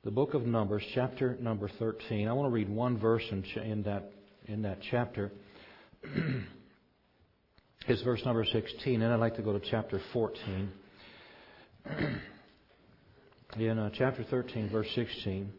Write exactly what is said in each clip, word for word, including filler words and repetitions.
the book of Numbers, chapter number thirteen. I want to read one verse in, in that in that chapter. It's verse number sixteen, and I'd like to go to chapter fourteen. In uh, chapter thirteen, verse sixteen,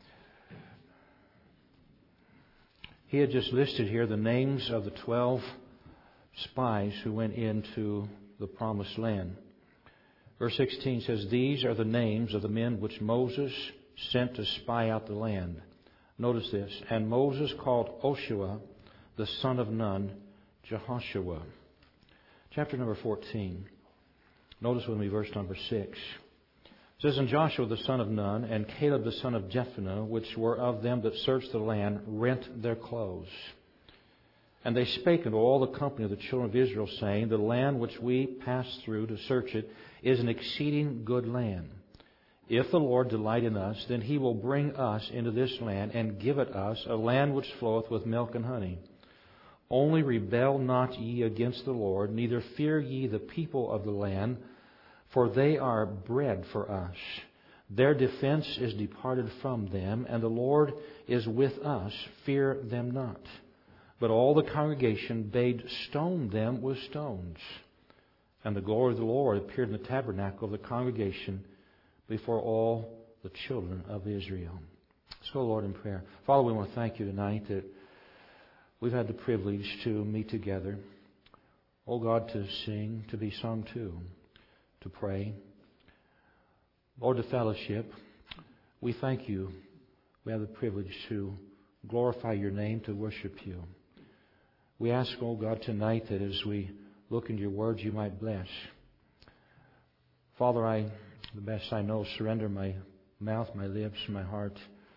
he had just listed here the names of the twelve spies who went into the promised land. Verse sixteen says, "These are the names of the men which Moses sent to spy out the land." Notice this. "And Moses called Oshua, the son of Nun, Jehoshua." Chapter number fourteen. Notice with me verse number six. It says, "And Joshua the son of Nun, and Caleb the son of Jephunneh, which were of them that searched the land, rent their clothes. And they spake unto all the company of the children of Israel, saying, The land which we passed through to search it is an exceeding good land. If the Lord delight in us, then He will bring us into this land, and give it us, a land which floweth with milk and honey. Only rebel not ye against the Lord, neither fear ye the people of the land, for they are bread for us. Their defense is departed from them, and the Lord is with us. Fear them not. But all the congregation bade stone them with stones. And the glory of the Lord appeared in the tabernacle of the congregation before all the children of Israel." Let's go, Lord, in prayer. Father, we want to thank You tonight that we've had the privilege to meet together. Oh God, to sing, to be sung to, to pray. Lord, to fellowship. We thank You. We have the privilege to glorify Your name, to worship You. We ask, oh God, tonight that as we look into Your words, You might bless. Father, I, the best I know, surrender my mouth, my lips, my heart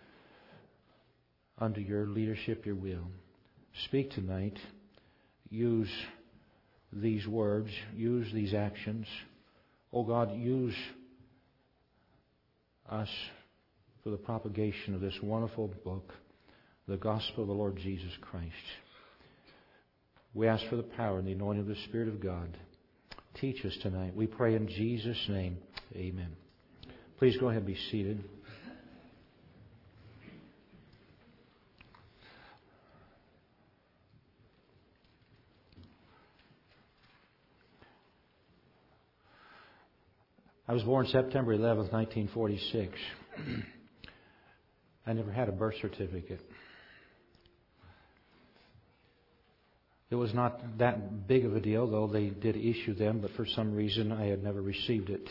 unto Your leadership, Your will. Speak tonight. Use these words. Use these actions. Oh God, use us for the propagation of this wonderful book, the gospel of the Lord Jesus Christ. We ask for the power and the anointing of the Spirit of God. Teach us tonight. We pray in Jesus' name. Amen. Please go ahead and be seated. I was born September eleventh, nineteen forty-six. I never had a birth certificate. It was not that big of a deal, though they did issue them, but for some reason I had never received it.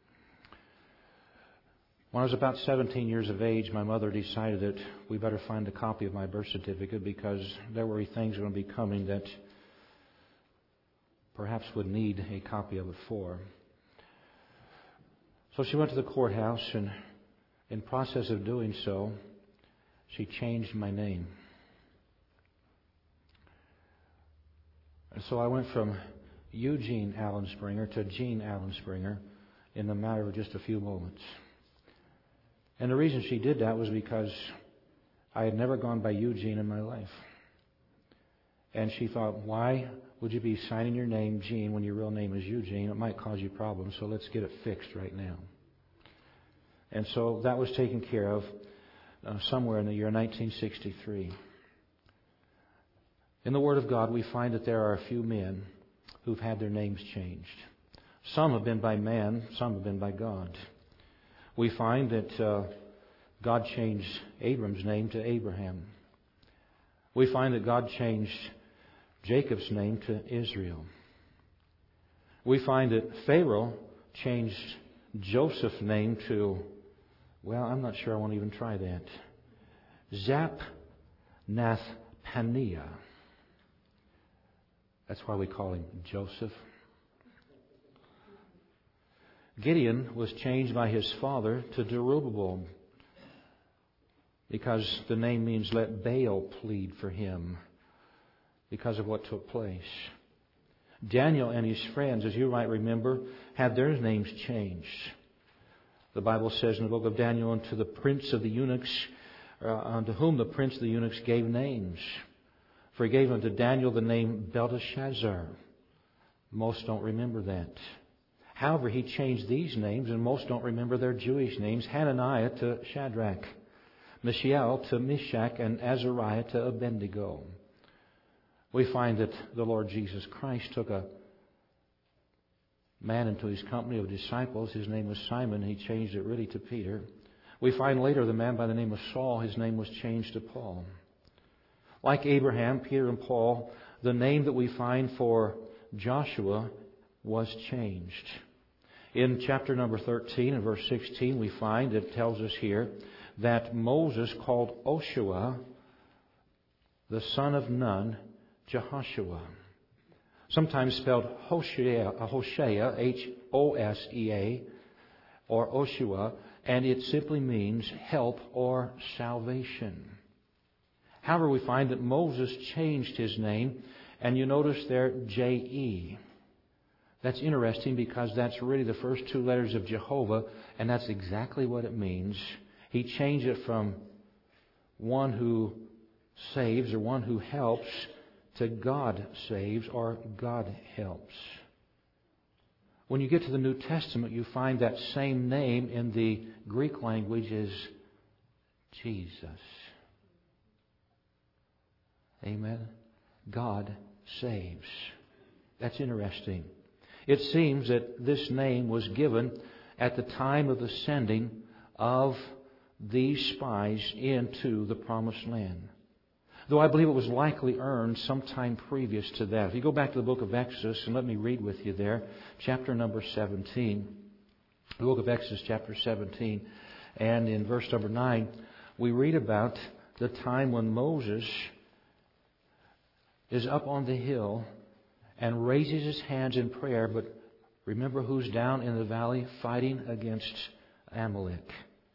When I was about seventeen years of age, my mother decided that we better find a copy of my birth certificate because there were things going to be coming that perhaps would need a copy of it for. So she went to the courthouse, and in process of doing so, she changed my name. And so I went from Eugene Allenspringer to Gene Allenspringer in the matter of just a few moments. And the reason she did that was because I had never gone by Eugene in my life. And she thought, why would you be signing your name Gene when your real name is Eugene? It might cause you problems, so let's get it fixed right now. And so that was taken care of uh, somewhere in the year nineteen sixty-three. In the Word of God, we find that there are a few men who've had their names changed. Some have been by man, some have been by God. We find that uh, God changed Abram's name to Abraham. We find that God changed Jacob's name to Israel. We find that Pharaoh changed Joseph's name to, well, I'm not sure I want to even try that, Zapnath-Paneah. That's why we call him Joseph. Gideon was changed by his father to Jerubbaal because the name means let Baal plead for him because of what took place. Daniel and his friends, as you might remember, had their names changed. The Bible says in the book of Daniel, unto the prince of the eunuchs, uh, unto whom the prince of the eunuchs gave names. For he gave unto Daniel the name Belteshazzar. Most don't remember that. However, he changed these names, and most don't remember their Jewish names, Hananiah to Shadrach, Mishael to Meshach, and Azariah to Abednego. We find that the Lord Jesus Christ took a man into his company of disciples. His name was Simon. He changed it really to Peter. We find later the man by the name of Saul, his name was changed to Paul. Like Abraham, Peter, and Paul, the name that we find for Joshua was changed. In chapter number thirteen and verse sixteen, we find, it tells us here, that Moses called Oshua, the son of Nun, Jehoshua. Sometimes spelled Hoshea, Hoshea, H O S E A, or Oshua, and it simply means help or salvation. However, we find that Moses changed his name, and you notice there J E. That's interesting because that's really the first two letters of Jehovah, and that's exactly what it means. He changed it from one who saves or one who helps to God saves or God helps. When you get to the New Testament, you find that same name in the Greek language is Jesus. Amen. God saves. That's interesting. It seems that this name was given at the time of the sending of these spies into the Promised Land. Though I believe it was likely earned sometime previous to that. If you go back to the book of Exodus, and let me read with you there, chapter number seventeen. The book of Exodus, chapter seventeen. And in verse number nine, we read about the time when Moses is up on the hill and raises his hands in prayer, but remember who's down in the valley fighting against Amalek.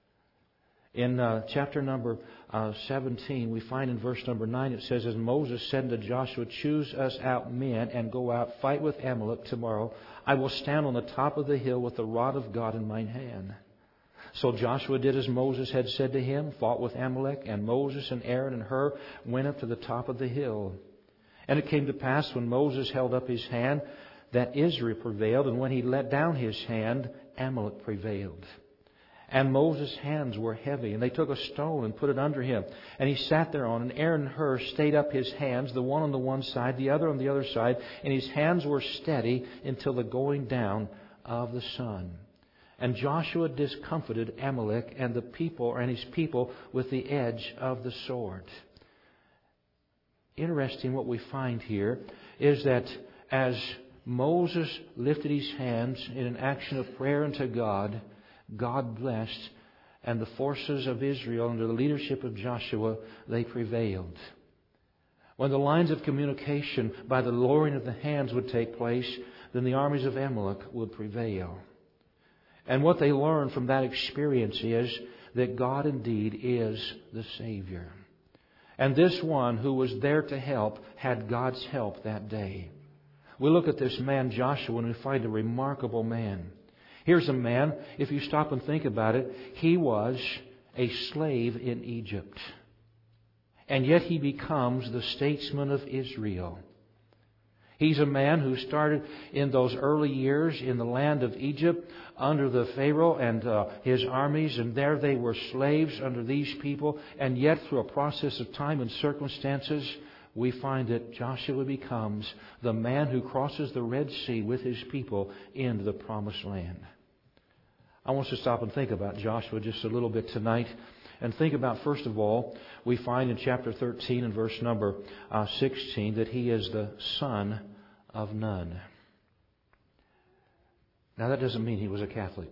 In uh, chapter number uh, seventeen, we find in verse number nine, it says, as Moses said to Joshua, choose us out men and go out, fight with Amalek tomorrow. I will stand on the top of the hill with the rod of God in mine hand. So Joshua did as Moses had said to him, fought with Amalek, and Moses and Aaron and Hur went up to the top of the hill. And it came to pass when Moses held up his hand that Israel prevailed, and when he let down his hand, Amalek prevailed. And Moses' hands were heavy, and they took a stone and put it under him. And he sat thereon, and Aaron and Hur stayed up his hands, the one on the one side, the other on the other side, and his hands were steady until the going down of the sun. And Joshua discomfited Amalek and the people, and his people, with the edge of the sword. Interesting, what we find here is that as Moses lifted his hands in an action of prayer unto God, God blessed, and the forces of Israel under the leadership of Joshua, they prevailed. When the lines of communication by the lowering of the hands would take place, then the armies of Amalek would prevail. And what they learned from that experience is that God indeed is the Savior. And this one who was there to help had God's help that day. We look at this man Joshua and we find a remarkable man. Here's a man, if you stop and think about it, he was a slave in Egypt. And yet he becomes the statesman of Israel. He's a man who started in those early years in the land of Egypt under the Pharaoh and uh, his armies, and there they were slaves under these people. And yet through a process of time and circumstances, we find that Joshua becomes the man who crosses the Red Sea with his people into the Promised Land. I want us to stop and think about Joshua just a little bit tonight. And think about, first of all, we find in chapter thirteen and verse number uh, sixteen that he is the son of Nun. Now that doesn't mean he was a Catholic.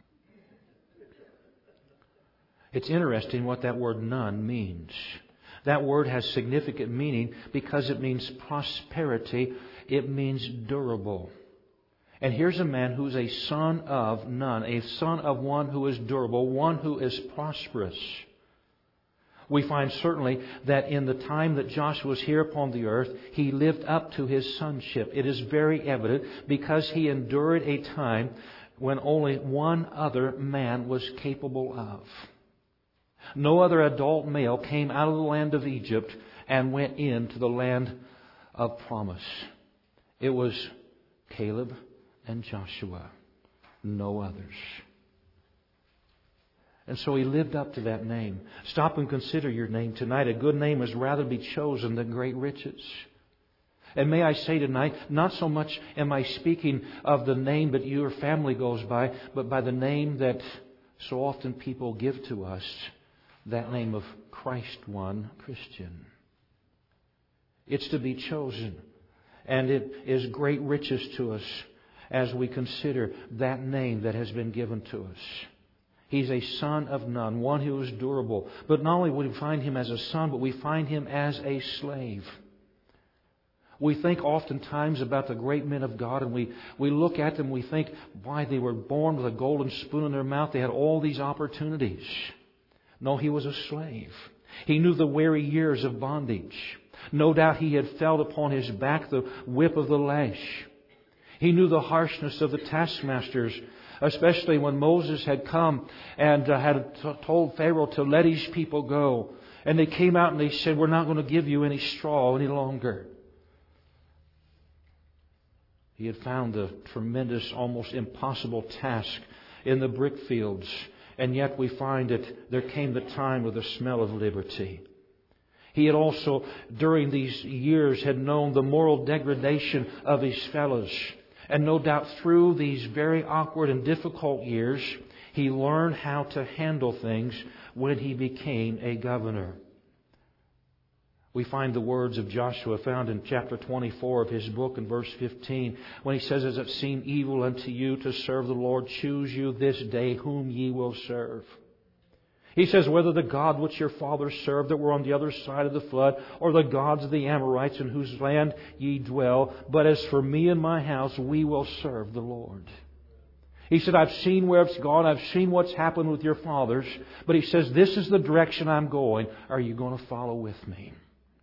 It's interesting what that word Nun means. That word has significant meaning because it means prosperity. It means durable. And here's a man who's a son of Nun, a son of one who is durable, one who is prosperous. We find certainly that in the time that Joshua was here upon the earth, he lived up to his sonship. It is very evident because he endured a time when only one other man was capable of. No other adult male came out of the land of Egypt and went into the land of promise. It was Caleb and Joshua. no others. And so he lived up to that name. Stop and consider your name tonight. A good name is rather be chosen than great riches. And may I say tonight, not so much am I speaking of the name that your family goes by, but by the name that so often people give to us, that name of Christ one, Christian. It's to be chosen. And it is great riches to us as we consider that name that has been given to us. He's a son of none, one who is durable. But not only would we find him as a son, but we find him as a slave. We think oftentimes about the great men of God, and we, we look at them, we think, why, they were born with a golden spoon in their mouth. They had all these opportunities. No, he was a slave. He knew the weary years of bondage. No doubt he had felt upon his back the whip of the lash. He knew the harshness of the taskmasters, especially when Moses had come and uh, had t- told Pharaoh to let his people go. And they came out and they said, we're not going to give you any straw any longer. He had found the tremendous, almost impossible task in the brick fields. And yet we find that there came the time of the smell of liberty. He had also, during these years, had known the moral degradation of his fellows. And no doubt through these very awkward and difficult years, he learned how to handle things when he became a governor. We find the words of Joshua found in chapter twenty-four of his book in verse fifteen, when he says, as it seemed evil unto you to serve the Lord, choose you this day whom ye will serve. He says, whether the God which your fathers served that were on the other side of the flood, or the gods of the Amorites in whose land ye dwell, but as for me and my house, we will serve the Lord. He said, I've seen where it's gone. I've seen what's happened with your fathers. But he says, this is the direction I'm going. Are you going to follow with me?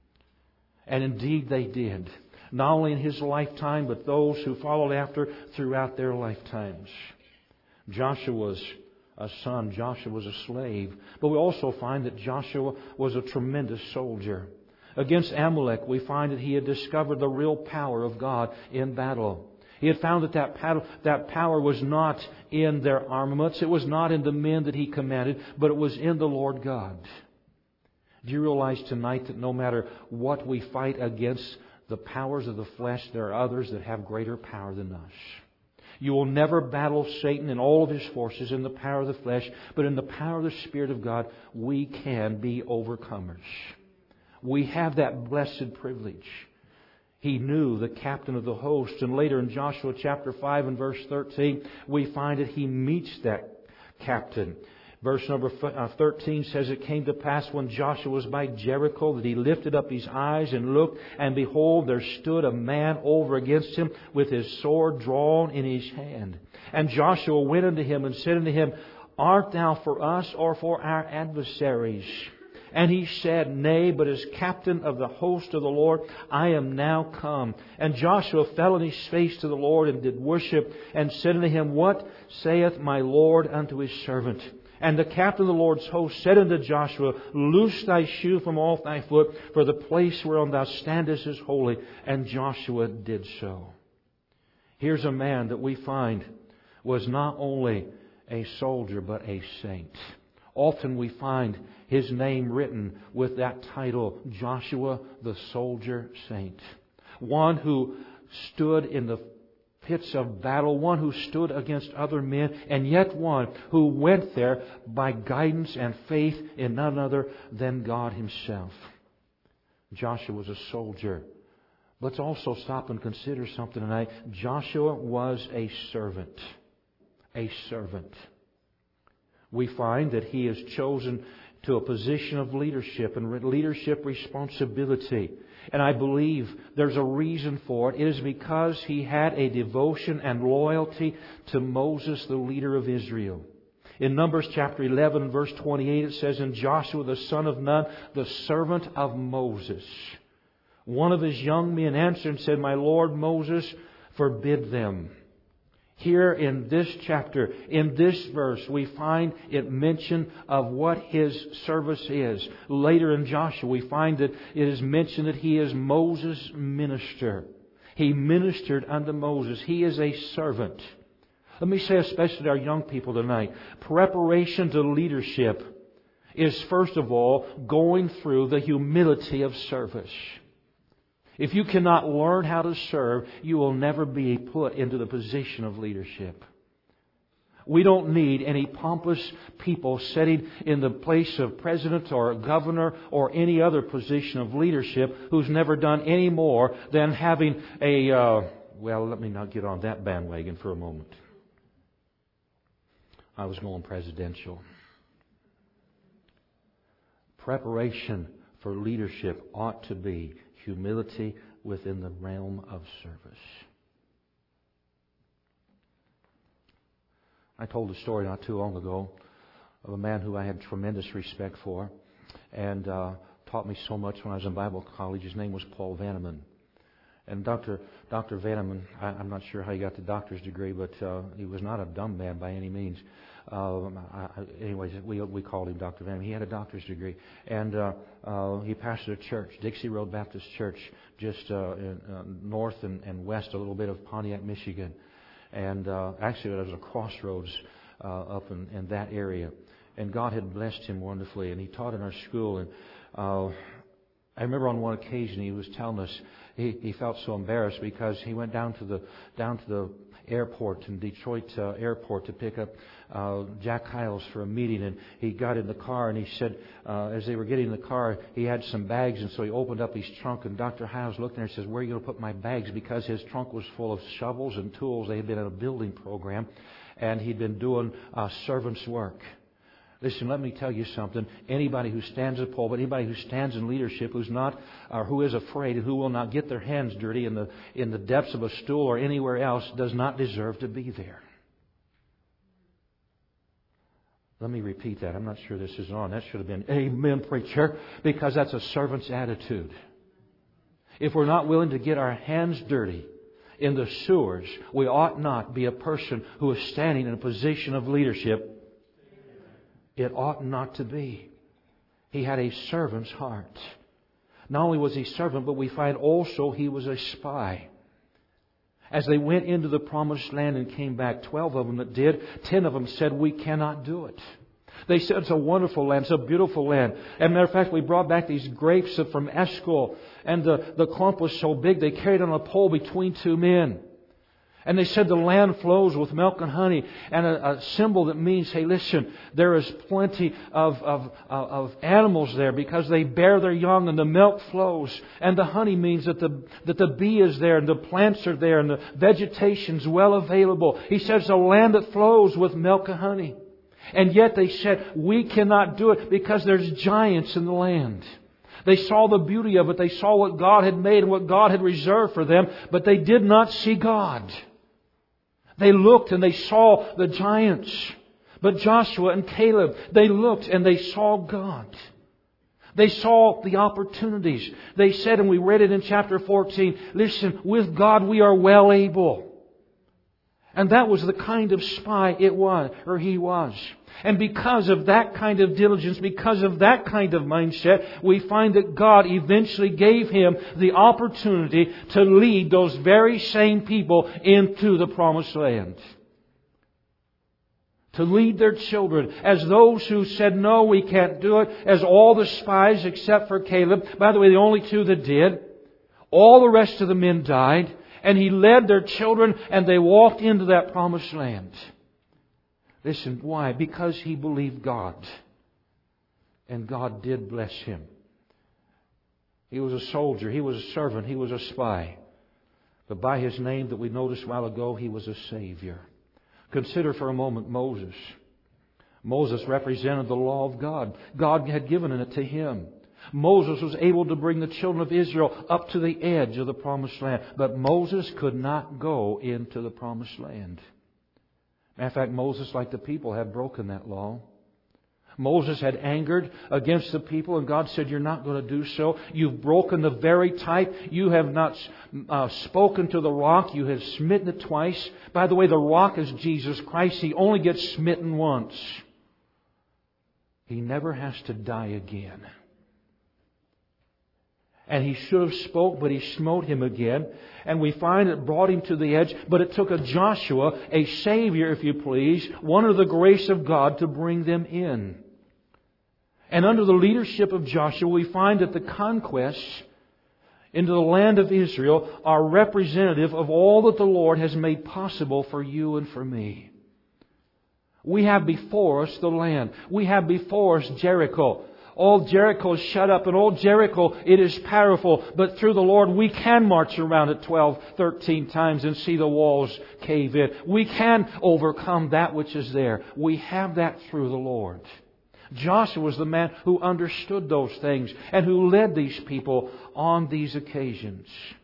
And indeed they did. Not only in his lifetime, but those who followed after throughout their lifetimes. Joshua was a son. Joshua was a slave. But we also find that Joshua was a tremendous soldier. Against Amalek, we find that he had discovered the real power of God in battle. He had found that that power, that power was not in their armaments. It was not in the men that he commanded, but it was in the Lord God. Do you realize tonight that no matter what we fight against the powers of the flesh, there are others that have greater power than us? You will never battle Satan and all of his forces in the power of the flesh, but in the power of the Spirit of God, we can be overcomers. We have that blessed privilege. He knew the captain of the host. And later in Joshua chapter five and verse thirteen, we find that he meets that captain. Verse number thirteen says, it came to pass when Joshua was by Jericho that he lifted up his eyes and looked, and behold, there stood a man over against him with his sword drawn in his hand. And Joshua went unto him and said unto him, art thou for us or for our adversaries? And he said, nay, but as captain of the host of the Lord, I am now come. And Joshua fell on his face to the Lord and did worship, and said unto him, what saith my Lord unto his servant? And the captain of the Lord's host said unto Joshua, loose thy shoe from off thy foot, for the place whereon thou standest is holy. And Joshua did so. Here's a man that we find was not only a soldier, but a saint. Often we find his name written with that title, Joshua the Soldier Saint. One who stood in the pits of battle, one who stood against other men, and yet one who went there by guidance and faith in none other than God Himself. Joshua was a soldier. Let's also stop and consider something tonight. Joshua was a servant. A servant. We find that he is chosen to a position of leadership and leadership responsibility. And I believe there's a reason for it. It is because he had a devotion and loyalty to Moses, the leader of Israel. In Numbers chapter eleven, verse twenty-eight, it says, and Joshua the son of Nun, the servant of Moses, one of his young men answered and said, my Lord Moses, forbid them. Here in this chapter, in this verse, we find it mentioned of what his service is. Later in Joshua, we find that it is mentioned that he is Moses' minister. He ministered unto Moses. He is a servant. Let me say especially to our young people tonight, preparation to leadership is first of all going through the humility of service. If you cannot learn how to serve, you will never be put into the position of leadership. We don't need any pompous people sitting in the place of president or governor or any other position of leadership who's never done any more than having a... Uh, well, let me not get on that bandwagon for a moment. I was going presidential. Preparation for leadership ought to be humility within the realm of service. I told a story not too long ago of a man who I had tremendous respect for and uh, taught me so much when I was in Bible college. His name was Paul Vanneman. And Doctor Doctor Vanneman, I, I'm not sure how he got the doctor's degree, but uh, he was not a dumb man by any means. Uh, I, anyways, we we called him Doctor Vanneman. He had a doctor's degree, and uh, uh, he pastored a church, Dixie Road Baptist Church, just uh, in, uh, north and, and west a little bit of Pontiac, Michigan. And uh, actually, there was a crossroads uh, up in, in that area. And God had blessed him wonderfully, and he taught in our school. And uh, I remember on one occasion he was telling us he, he felt so embarrassed because he went down to the down to the airport in Detroit uh, airport to pick up uh, Jack Hyles for a meeting, and he got in the car and he said uh, as they were getting in the car he had some bags, and so he opened up his trunk, and Doctor Hyles looked there and says, "Where are you going to put my bags?" Because his trunk was full of shovels and tools. They had been in a building program and he'd been doing uh, servant's work. Listen, let me tell you something. Anybody who stands at a pulpit, anybody who stands in leadership, who's not, or who is afraid, and who will not get their hands dirty in the in the depths of a stool or anywhere else, does not deserve to be there. Let me repeat that. I'm not sure this is on. That should have been amen, preacher, because that's a servant's attitude. If we're not willing to get our hands dirty in the sewers, we ought not be a person who is standing in a position of leadership. It ought not to be. He had a servant's heart. Not only was he servant, but we find also he was a spy. As they went into the promised land and came back, twelve of them that did, ten of them said, "We cannot do it." They said, "It's a wonderful land. It's a beautiful land." As a matter of fact, we brought back these grapes from Eshcol, and the, the clump was so big they carried on a pole between two men. And they said the land flows with milk and honey, and a, a symbol that means, hey, listen, there is plenty of, of, of animals there because they bear their young and the milk flows. And the honey means that the, that the bee is there and the plants are there and the vegetation's well available. He says a land that flows with milk and honey. And yet they said, we cannot do it because there's giants in the land. They saw the beauty of it. They saw what God had made and what God had reserved for them, but they did not see God. They looked and they saw the giants. But Joshua and Caleb, they looked and they saw God. They saw the opportunities. They said, and we read it in chapter fourteen, listen, with God we are well able. And that was the kind of spy it was, or he was. And because of that kind of diligence, because of that kind of mindset, we find that God eventually gave him the opportunity to lead those very same people into the promised land. To lead their children as those who said, no, we can't do it, as all the spies except for Caleb. By the way, the only two that did. All the rest of the men died. And he led their children and they walked into that promised land. Listen, why? Because he believed God. And God did bless him. He was a soldier. He was a servant. He was a spy. But by his name that we noticed a while ago, he was a Savior. Consider for a moment Moses. Moses represented the law of God. God had given it to him. Moses was able to bring the children of Israel up to the edge of the promised land. But Moses could not go into the promised land. Matter of fact, Moses, like the people, had broken that law. Moses had angered against the people, and God said, you're not going to do so. You've broken the very type. You have not uh, spoken to the rock. You have smitten it twice. By the way, the rock is Jesus Christ. He only gets smitten once. He never has to die again. And he should have spoke, but he smote him again. And we find it brought him to the edge. But it took a Joshua, a Savior, if you please, one of the grace of God, to bring them in. And under the leadership of Joshua, we find that the conquests into the land of Israel are representative of all that the Lord has made possible for you and for me. We have before us the land. We have before us Jericho. All Jericho is shut up, and all Jericho, it is powerful. But through the Lord, we can march around it twelve, thirteen times and see the walls cave in. We can overcome that which is there. We have that through the Lord. Joshua was the man who understood those things and who led these people on these occasions.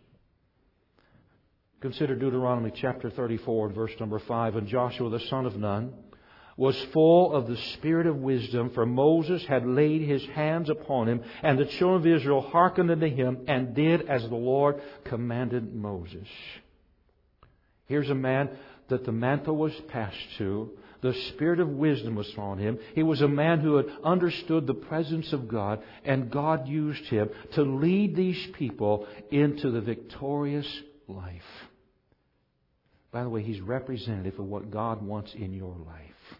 Consider Deuteronomy chapter thirty-four and verse number five. And Joshua the son of Nun was full of the spirit of wisdom, for Moses had laid his hands upon him, and the children of Israel hearkened unto him and did as the Lord commanded Moses. Here's a man that the mantle was passed to. The spirit of wisdom was on him. He was a man who had understood the presence of God, and God used him to lead these people into the victorious life. By the way, he's representative of what God wants in your life.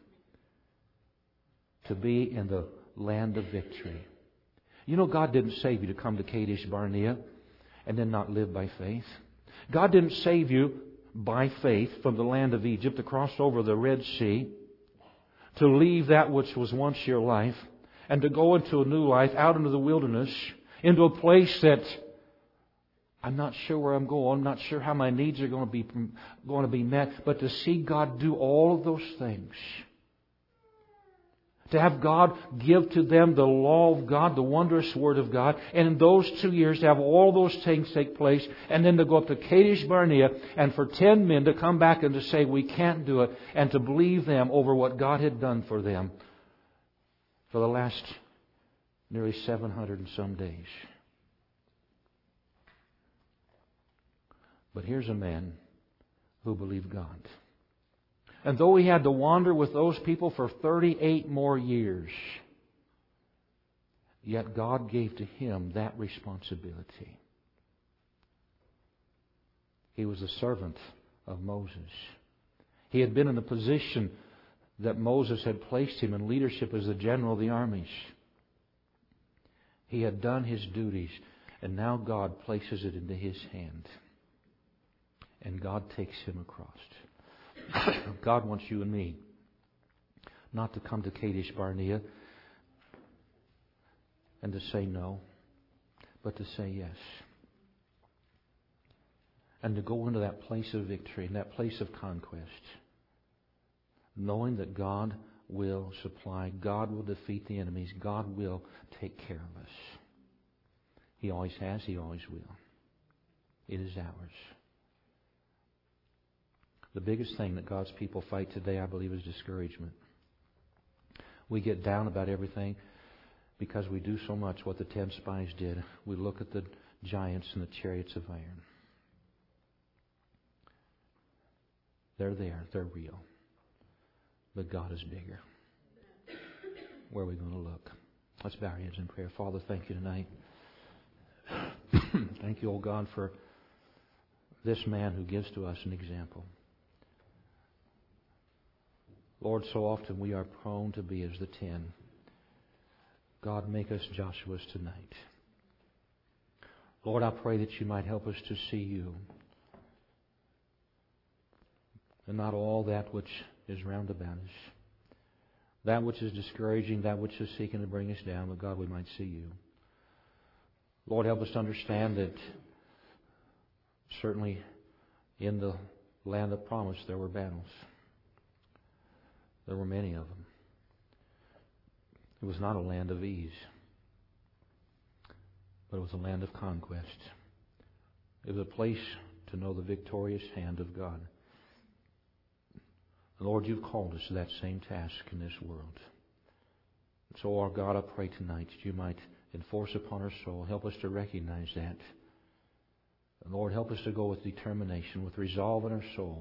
To be in the land of victory. You know, God didn't save you to come to Kadesh Barnea and then not live by faith. God didn't save you by faith from the land of Egypt to cross over the Red Sea, to leave that which was once your life, and to go into a new life, out into the wilderness, into a place that I'm not sure where I'm going, I'm not sure how my needs are going to be going to be met, but to see God do all of those things. To have God give to them the law of God, the wondrous Word of God. And in those two years to have all those things take place. And then to go up to Kadesh Barnea and for ten men to come back and to say we can't do it. And to believe them over what God had done for them for the last nearly seven hundred and some days. But here's a man who believed God. And though he had to wander with those people for thirty-eight more years, yet God gave to him that responsibility. He was the servant of Moses. He had been in the position that Moses had placed him in leadership as the general of the armies. He had done his duties, and now God places it into his hand. And God takes him across. God wants you and me not to come to Kadesh Barnea and to say no, but to say yes. And to go into that place of victory and that place of conquest, knowing that God will supply, God will defeat the enemies, God will take care of us. He always has, He always will. It is ours. The biggest thing that God's people fight today, I believe, is discouragement. We get down about everything because we do so much what the ten spies did. We look at the giants and the chariots of iron. They're there. They're real. But God is bigger. Where are we going to look? Let's bow our heads in prayer. Father, thank you tonight. Thank you, oh God, for this man who gives to us an example. Lord, so often we are prone to be as the ten. God, make us Joshua's tonight. Lord, I pray that you might help us to see you and not all that which is round about us, that which is discouraging, that which is seeking to bring us down, but God, we might see you. Lord, help us to understand that certainly in the land of promise there were battles. There were many of them. It was not a land of ease, but it was a land of conquest. It was a place to know the victorious hand of God. Lord, you've called us to that same task in this world. So, our God, I pray tonight that you might enforce upon our soul. Help us to recognize that. And Lord, help us to go with determination, with resolve in our soul,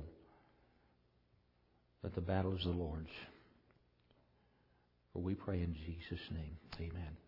that the battle is the Lord's. For we pray in Jesus' name. Amen.